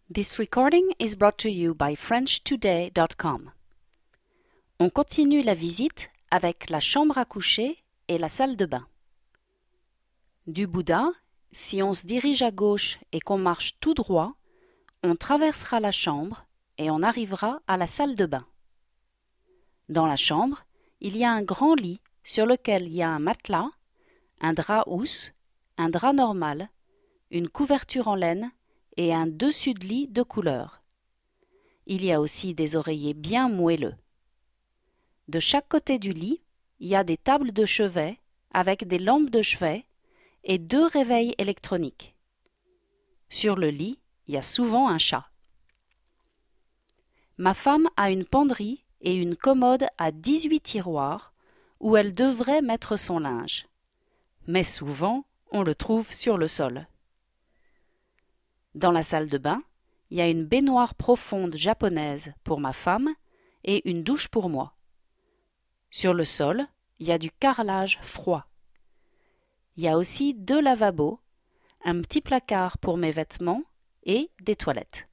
This recording is brought to you by FrenchToday.com. On continue la visite avec la chambre à coucher et la salle de bain. Du Bouddha, si on se dirige à gauche et qu'on marche tout droit, on traversera la chambre et on arrivera à la salle de bain. Dans la chambre, il y a un grand lit sur lequel il y a un matelas, un drap housse, un drap normal, une couverture en laine et un dessus de lit de couleur. Il y a aussi des oreillers bien moelleux. De chaque côté du lit, il y a des tables de chevet avec des lampes de chevet et 2 réveils électroniques. Sur le lit, il y a souvent un chat. Ma femme a une penderie et une commode à 18 tiroirs où elle devrait mettre son linge. Mais souvent, on le trouve sur le sol. Dans la salle de bain, il y a une baignoire profonde japonaise pour ma femme et une douche pour moi. Sur le sol, il y a du carrelage froid. Il y a aussi 2 lavabos, un petit placard pour mes vêtements et des toilettes.